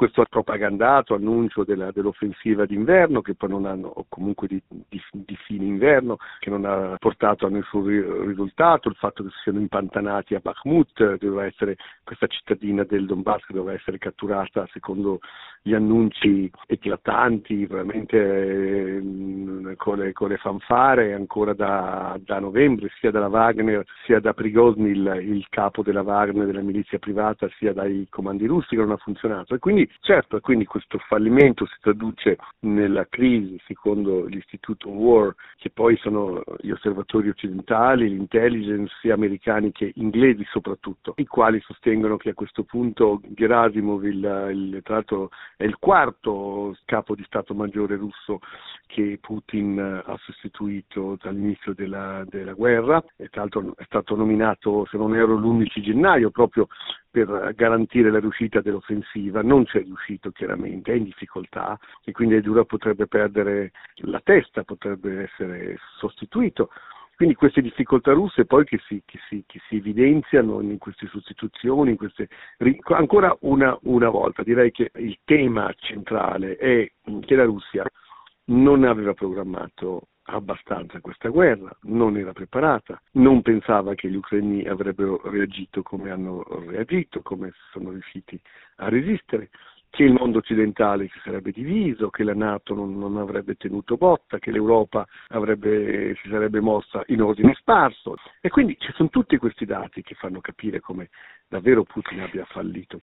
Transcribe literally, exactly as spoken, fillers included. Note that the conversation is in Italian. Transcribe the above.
questo propagandato annuncio della, dell'offensiva d'inverno, che poi non hanno, o comunque di, di, di fine inverno, che non ha portato a nessun ri- risultato, il fatto che si siano impantanati a Bakhmut, doveva essere questa cittadina del Donbass che doveva essere catturata secondo gli annunci eclatanti, veramente eh, con, le, con le fanfare ancora da, da novembre, sia dalla Wagner, sia da Prigozhin, il, il capo della Wagner, della milizia privata, sia dai comandi russi, che non ha funzionato. E quindi, certo, quindi questo fallimento si traduce nella crisi, secondo l'Istituto War, che poi sono gli osservatori occidentali, l'intelligence, sia americani che inglesi soprattutto, i quali sostengono che a questo punto Gerasimov, il, il, tra l'altro è il quarto capo di Stato Maggiore russo che Putin ha sostituito dall'inizio della, della guerra, e tra l'altro è stato nominato, se non erro, l'undici gennaio proprio per garantire la riuscita dell'offensiva. Non c'è riuscito, chiaramente, è in difficoltà e quindi addirittura potrebbe perdere la testa, potrebbe essere sostituito. Quindi queste difficoltà russe poi che si, che si, che si evidenziano in queste sostituzioni, in queste, ancora una, una volta direi che il tema centrale è che la Russia non aveva programmato abbastanza questa guerra, non era preparata, non pensava che gli ucraini avrebbero reagito come hanno reagito, come sono riusciti a resistere, che il mondo occidentale si sarebbe diviso, che la NATO non, non avrebbe tenuto botta, che l'Europa avrebbe, si sarebbe mossa in ordine sparso. E quindi ci sono tutti questi dati che fanno capire come davvero Putin abbia fallito.